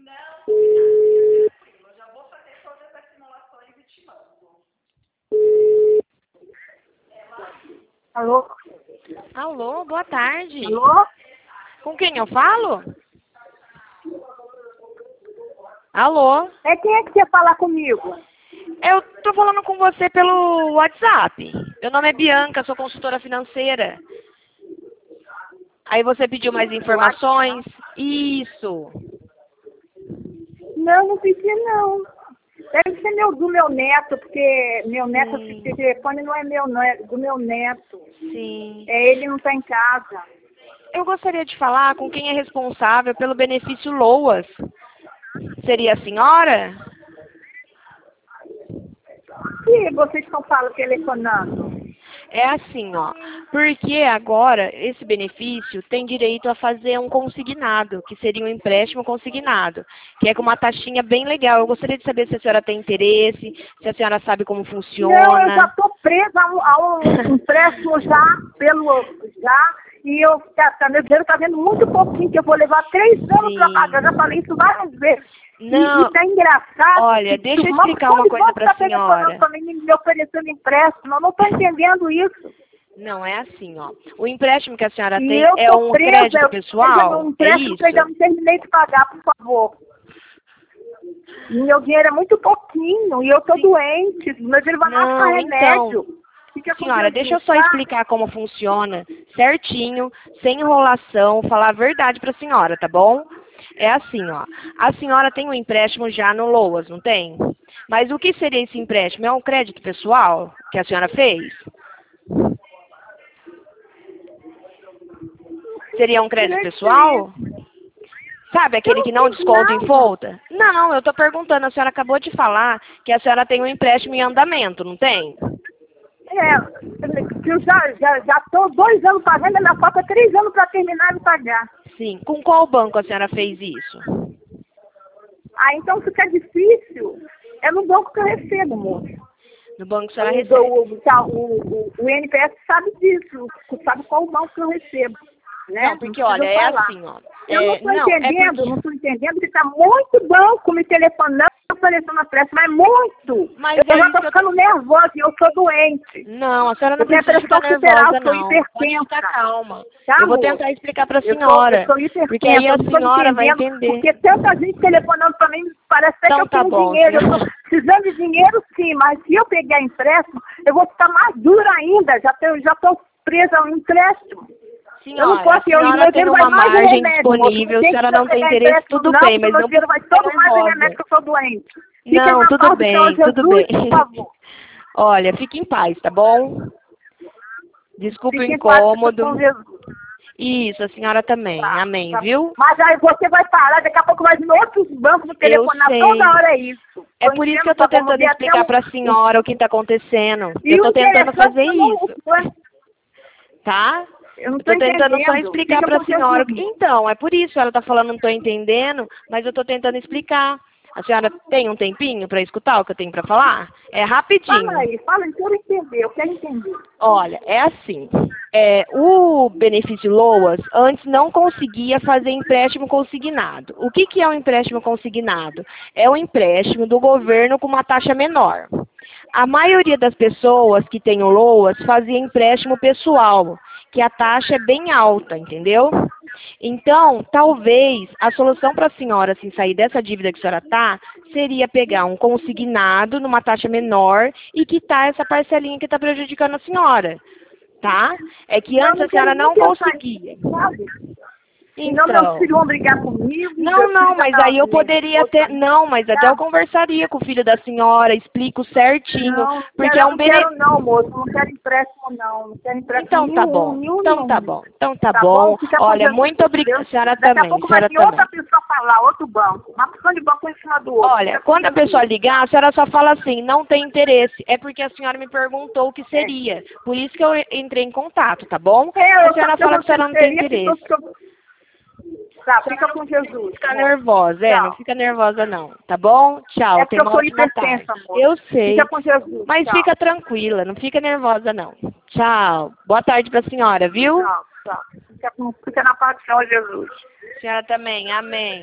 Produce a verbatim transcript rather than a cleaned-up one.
Alô? Alô, boa tarde. Alô? Com quem eu falo? Alô? É quem é que quer falar comigo? Eu tô falando com você pelo WhatsApp. Meu nome é Bianca, sou consultora financeira. Aí você pediu mais informações? Isso. Não, não pedi não. Deve ser meu, do meu neto, porque meu neto, Sim. esse telefone não é meu, não é do meu neto. Sim. É, ele não está em casa. Eu gostaria de falar com quem é responsável pelo benefício LOAS. Seria a senhora? E vocês estão falando, telefonando? É assim, ó, porque agora esse benefício tem direito a fazer um consignado, que seria um empréstimo consignado, que é com uma taxinha bem legal. Eu gostaria de saber se a senhora tem interesse, se a senhora sabe como funciona. Não, eu já estou presa a um, a um empréstimo já, pelo, já, e eu, tá, tá, meu dinheiro está vendo muito pouquinho, que eu vou levar três anos para pagar. Eu já falei isso várias vezes. Não, e, e tá engraçado. olha, que, deixa eu que explicar uma coisa para a senhora. Tá me, me oferecendo empréstimo, eu não estou entendendo isso. Não, é assim, ó. O empréstimo que a senhora E tem eu é tô um presa, crédito eu, pessoal? um É empréstimo que eu ainda isso? não terminei de pagar, por favor. E meu dinheiro é muito pouquinho, e eu tô Sim. doente, meu dinheiro vai gastar Não, remédio. então, Fica com senhora, Jesus, deixa eu só tá? explicar como funciona certinho, sem enrolação, falar a verdade para a senhora, tá bom? É assim, ó. A senhora tem um empréstimo já no LOAS, não tem? Mas o que seria esse empréstimo? É um crédito pessoal que a senhora fez? Seria um crédito pessoal? Sabe aquele que não desconta em folha? Não, eu tô perguntando, a senhora acabou de falar que a senhora tem um empréstimo em andamento, não tem? É, eu já, já, já tô dois anos pagando, ainda falta três anos para terminar de pagar. Sim. Com qual banco a senhora fez isso? Ah, então fica difícil. É no banco que eu recebo, moço. No banco a senhora O, recebe. o, o, o, o N P S sabe disso, sabe qual o banco que eu recebo. Né? Não, porque olha, é assim, ó. Eu não É, estou não, é entendendo, porque... não estou entendendo que está muito banco me telefonando, oferecendo a pressa, mas muito. Mas eu é já isso estou que eu ficando nervosa e eu sou doente. Não, a senhora não Eu tenho a precisa ficar pressão arterial, nervosa, sou não. Pode hipertensa. ficar calma. Tá, Eu vou amor? tentar explicar para a Eu sou, eu senhora. sou hipertensa, Porque aí a eu não estou senhora vai entendendo, entender. porque tanta gente telefonando para mim, parece até Então que eu tá tenho bom, dinheiro. Eu senhora. estou precisando de dinheiro, sim, mas se eu pegar empréstimo, eu vou ficar mais dura ainda. Já estou já tô presa ao empréstimo. Senhora, eu não posso, a senhora eu, tem uma margem disponível, se a senhora não tem interesse, tudo bem, mas não precisa precisa vai ficar todo mais em remédio nervosa. que eu sou doente. Fica Não, na tudo paz do Senhor bem, Jesus, tudo bem. por favor. Olha, fique em paz, tá bom? Desculpe o Fique em paz incômodo. com Jesus. Isso, a senhora também. Tá, Amém, tá. viu? Mas aí você vai parar, daqui a pouco vai vir outros bancos me Eu telefonar sei. toda hora, é isso. É Tô por isso que enchendo eu tô o saco, vou tentando ver até explicar um- para a senhora o que está acontecendo. E Eu o tô tentando interessante fazer eu não, isso, tá? eu não Eu tô tô tentando só entendendo. explicar Fica para a com senhora. Jesus. Então, é por isso ela tá falando não tô entendendo, mas eu tô tentando explicar. A senhora tem um tempinho para escutar o que eu tenho para falar? É rapidinho. Fala aí, fala aí, eu quero entender, eu quero entender. Olha, é assim. É, o benefício LOAS antes não conseguia fazer empréstimo consignado. O que, que é um empréstimo consignado? É um empréstimo do governo com uma taxa menor. A maioria das pessoas que tem o LOAS fazia empréstimo pessoal, que a taxa é bem alta, entendeu? Então, talvez a solução para a senhora assim, sair dessa dívida que a senhora está seria pegar um consignado numa taxa menor e quitar essa parcelinha que está prejudicando a senhora, tá? É que antes não a senhora quero nem não pensar conseguia. nisso, sabe? Senão meus Então, filhos vão brigar comigo. não, meus não, filhos já mas tá aí eu poderia ter, nervoso, não, mas até eu tá? conversaria com o filho da senhora, explico certinho, Não, porque quero, é eu um não quero benefício. não, moço. Não quero empréstimo, não. Não quero empréstimo Então tá nenhum, bom, nenhum, então tá nenhum. bom, então tá, Tá bom? bom. Fica com Olha, Jesus, muito obrigada, Deus. senhora Daqui a também, pouco vai senhora vir outra também. pessoa falar, outro banco. Uma pessoa de banco em cima do outro. Olha, Fica com quando a Jesus. pessoa ligar, a senhora só fala assim, não tem interesse. É porque a senhora me perguntou o que É. seria. Por isso que eu entrei em contato, tá bom? É, A eu senhora só fala que a senhora não tem interesse. Que eu... Tá, fica com Jesus. Fica Amor. nervosa, é, não Tchau. fica nervosa não, tá bom? Tchau, É porque tenha eu uma sou ótima tarde. hipertensa, amor. Eu sei, Fica com Jesus. mas Tchau. fica tranquila, não fica nervosa não. Tchau, boa tarde pra senhora, viu? Tchau, tchau. Fica, com- fica na paz do Senhor Jesus. Senhora também, amém.